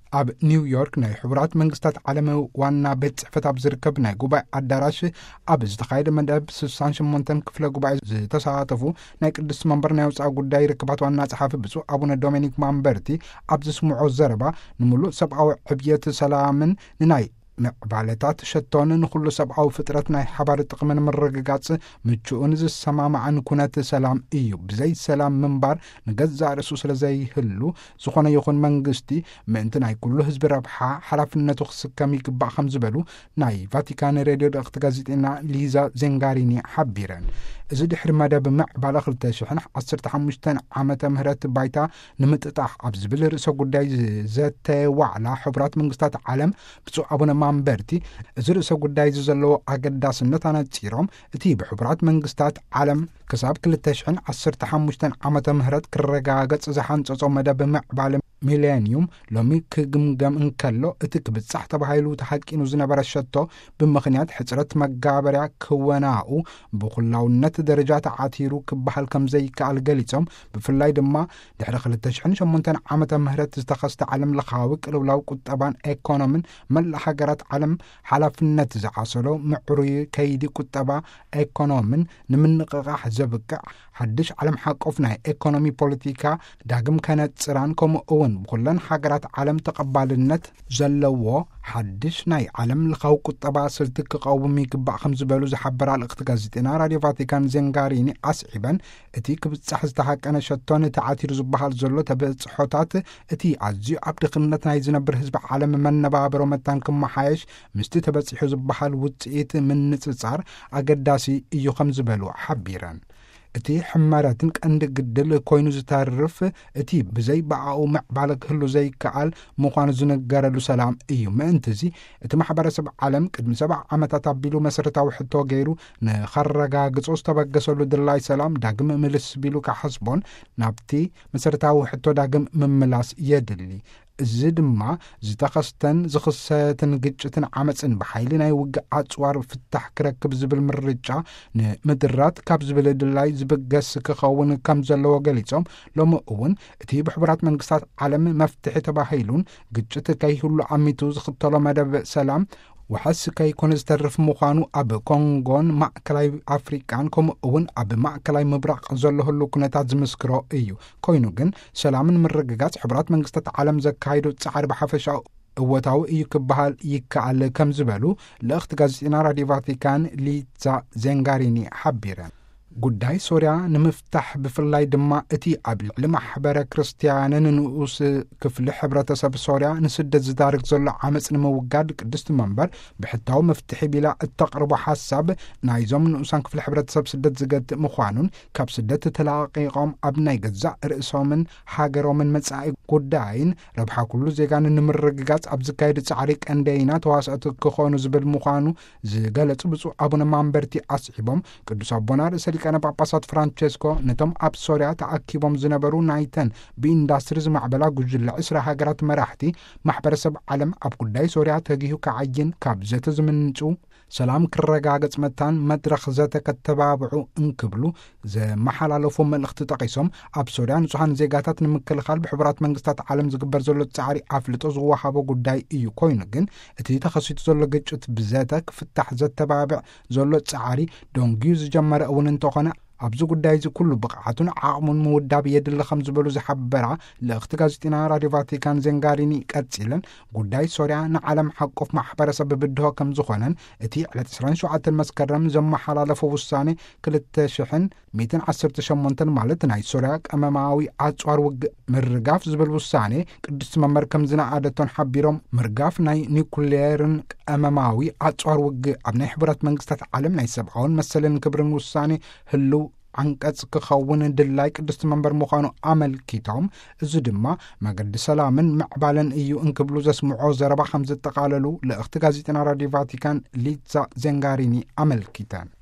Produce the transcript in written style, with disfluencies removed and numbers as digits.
ኣብ ኒውዮርክ ናይ ሕቡራት መንግስታት ዓለም ዋና ቤት ጽሕፈት ኣብ ዝርከብ ናይ ጉባኤ ኣዳራሽ ኣብ ዝተኻየደ መደብ 68 ክፍለ ጉባኤ ዝተሳተፉ ናይ ቅዱስ መንበር ናይ ወፃኢ ጉዳይ ርክባት ዋና ጸሓፊ ብፁዕ ኣቡነ ዶሚኒክ ማንበርቲ ኣብ ዝስምዖ ዘረባ ንምሉእ ሰብኣዊ ዕብየት ሰላምን ንናይ ምዕባለታት ሸቶን ንኩሉ ሰብኣዊ ፍጥረት ናይ ሓባር ጥቕምን ምርግጋጽ ምቹእን ዝሰማማዕን ኩነት ሰላም እዩ። ብዘይ ሰላም ምንባር ንገዛእ ርእሱ ስለ ዘይህሉ ዝኾነ ይኹን መንግስቲ ምእንቲ ናይ ኩሉ ህዝቢ ረብሓ ሓላፍነቱ ክስከም ይግባእ ከም ዝበሉ ናይ ቫቲካን ሬድዮ ደቕቲ ጋዜጤና ሊዛ ዜንጋሪኒ ሓቢረን። እዚ ድሕሪ መደብ ምዕባለ 2015 ዓመተ ምህረት ባይታ ንምጥጣሕ ኣብ ዝብል ርእሰ ጉዳይ ዘተዋዕላ ሕቡራት መንግስታት ዓለም ብፁዕ ኣቡነ ማንበርቲ እዚ ርእሰ ጉዳይ ዘለዎ ኣገዳስነት ኣነጺሮም እቲ ብሕቡራት መንግስታት ዓለም ክሳብ 2015 ዓመተ ምህረት ክረጋገጽ ዝሓንጸጾ መደብ ምዕባለ ሚሌኒየም ሎሚ ክግምገም እንከሎ እቲ ክብጻሕ ተባሂሉ ተሓቂኑ ዝነበረ ሸቶ ብምኽንያት ሕፅረት መጋበርያ ክወናኡ ብኹላውነት ደረጃ ተዓቲሩ ክበሃል ከም ዘይከኣል ገሊጾም ብፍላይ ድማ ድሕሪ 2008 ዓመተ ምህረት ዝተኸስተ ዓለም ለኻዊ ቅልውላው ቁጠባን ኢኮኖምን መላእ ሃገራት ዓለም ሓላፍነት ዝዓሰሎ ምዕሩይ ከይዲ ቁጠባ ኢኮኖምን ንምንቕቓሕ ዘብቅዕ ሓድሽ ዓለም ሓቆፍ ናይ ኢኮኖሚ ፖለቲካ ዳግም ከነጽራን ከምኡ እውን ብኩለን ሃገራት ዓለም ተቐባልነት ዘለዎ ሓድሽ ናይ ዓለም ለኻዊ ቁጠባ ስልቲ ክቐውም ይግባእ ከም ዝበሉ ዝሓበራ ልእኽቲ ጋዜጤና ራድዮ ቫቲካን ዜንጋሪኒ ኣስዒበን እቲ ክብጻሕ ዝተሓቀነ ሸቶን ተዓቲሩ ዝበሃል ዘሎ ተበጽሖታት እቲ ኣዝዩ ኣብ ድኽነት ናይ ዝነብር ህዝቢ ዓለም መነባበሮ መታን ክመሓየሽ ምስቲ ተበጺሑ ዝበሃል ውጽኢት ምንጽጻር ኣገዳሲ እዩ ከም ዝበሉ ሓቢረን። እቲ ሕመረትን ቀንዲ ግድል ኮይኑ ዝተርፍ እቲ ብዘይ በኣኡ ምዕባለ ክህሉ ዘይከኣል ምዃኑ ዝነገረሉ ሰላም እዩ። ምእንቲ እዚ እቲ ማሕበረሰብ ዓለም ቅድሚ 70 ዓመታት ኣቢሉ መሰረታዊ ሕቶ ገይሩ ንኸረጋግጾ ዝተበገሰሉ ድላይ ሰላም ዳግም ምልስ ቢሉ ካሕስቦን ናብቲ መሰረታዊ ሕቶ ዳግም ምምላስ የድሊ። እዚ ድማ ዝተኸስተን ዝኽሰትን ግጭትን ዓመፅን ብሓይሊ ናይ ውግእ ኣጽዋር ፍታሕ ክረክብ ዝብል ምርጫ ንምድራት ካብ ዝብል ድላይ ዝብገስ ክኸውን ከም ዘለዎ ገሊጾም ሎሚ እውን እቲ ብሕቡራት መንግስታት ዓለም መፍትሒ ተባሂሉን ግጭት ከይህሉ ዓሚቱ ዝኽተሎ መደብ ሰላም ወሓስ ከይኮነ ዝተርፍ ምዃኑ ኣብ ኮንጎን ማእከላይ ኣፍሪቃን ከምኡ እውን ኣብ ማእከላይ ምብራቕ ዘለህሉ ኩነታት ዝምስክሮ እዩ። ኮይኑ ግን ሰላምን ምርግጋጽ ሕቡራት መንግስታት ዓለም ዘካይዶ ጻዕሪ ብሓፈሻ እወታዊ እዩ ክበሃል ይከኣል ከም ዝበሉ ልእኽቲ ጋዜጤና ራድዮ ቫቲካን ሊዛ ዜንጋሪኒ ሓቢረን። ጉዳይ ሶርያ ንምፍታሕ ብፍላይ ድማ እቲ ኣብ ልዕሊ ማሕበረ ክርስቲያንን ንኡስ ክፍሊ ሕብረተሰብ ሶርያ ንስደት ዝዳርግ ዘሎ ዓመፅ ንምውጋድ ቅድስቲ መንበር ብሕታዊ መፍትሒ ቢላ እተቕርቦ ሓሳብ ናይዞም ንኡሳን ክፍሊ ሕብረተሰብ ስደት ዝገድእ ምዃኑን ካብ ስደት ተላቂቖም ኣብ ናይ ገዛእ ርእሶምን ሃገሮምን መጻኢ ጉዳይን ረብሓ ኩሉ ዜጋን ንምርግጋጽ ኣብ ዝካየድ ጻዕሪ ቀንደይና ተዋስአቲ ክኾኑ ዝብል ምዃኑ ዝገለጹ ብፁዕ ኣቡነ ማንበርቲ ኣስዒቦም ቅዱስ ኣቦና ርእሰ ሊቃነ ጳጳሳት ፍራንቼስኮ ነቶም ኣብ ሶርያ ተኣኪቦም ዝነበሩ ናይተን ብኢንዳስትሪ ዝማዕበላ ጉጅለ 20 ሃገራት መራሕቲ ማሕበረሰብ ዓለም ኣብ ጉዳይ ሶርያ ተጊሁ ከዓይን ካብ ዘተ ዝምንጩ ሰላም ክረጋገጽ መታን መድረኽ ዘተ ከተባብዑ እንክብሉ ዘመሓላለፎ መልእኽቲ ጠቒሶም ኣብ ሶርያ ንጹሓን ዜጋታት ንምክልኻል ብሕቡራት መንግስታት ዓለም ዝግበር ዘሎ ጻዕሪ ኣፍልጦ ዝወሃቦ ጉዳይ እዩ። ኮይኑ ግን እቲ ተኸሲቱ ዘሎ ግጭት ብዘተ ክፍታሕ ዘተባብዕ ዘሎ ጻዕሪ ደንጊዩ ዝጀመረ እውን እንተኾነ ኣብዚ ጉዳይ እዚ ኩሉ ብቕዓቱን ዓቕሙን ምውዳብ የድሊ ከም ዝበሉ ዝሓበራ ልእኽቲ ጋዜጤና ራድዮ ቫቲካን ዜንጋሪኒ ቀጺለን ጉዳይ ሶርያ ንዓለም ሓቆፍ ማሕበረሰብ ብድሆ ከም ዝኾነን እቲ ዕለት 27 መስከረም ዘመሓላለፎ ውሳኔ 2118 ማለት ናይ ሶርያ ቀመማዊ ኣጽዋር ውግእ ምርጋፍ ዝብል ውሳኔ ቅዱስ መንበር ከም ዝነኣደቶን ሓቢሮም ምርጋፍ ናይ ኒኩሌርን ቀመማዊ ኣጽዋር ውግእ ኣብ ናይ ሕቡራት መንግስታት ዓለም ናይ ሰብኣውን መሰልን ክብርን ውሳኔ ህልው አንቀጽ ክኸውን ድላይ ቅድስቲ መንበር ምዃኑ ኣመልኪቶም እዚ ድማ መገዲ ሰላምን ምዕባለን እዩ እንክብሉ ዘስምዖ ዘረባ ከም ዘጠቃለሉ ልእኽቲ ጋዜጤና ራድዮ ቫቲካን ሊዛ ዜንጋሪኒ ኣመልኪተን።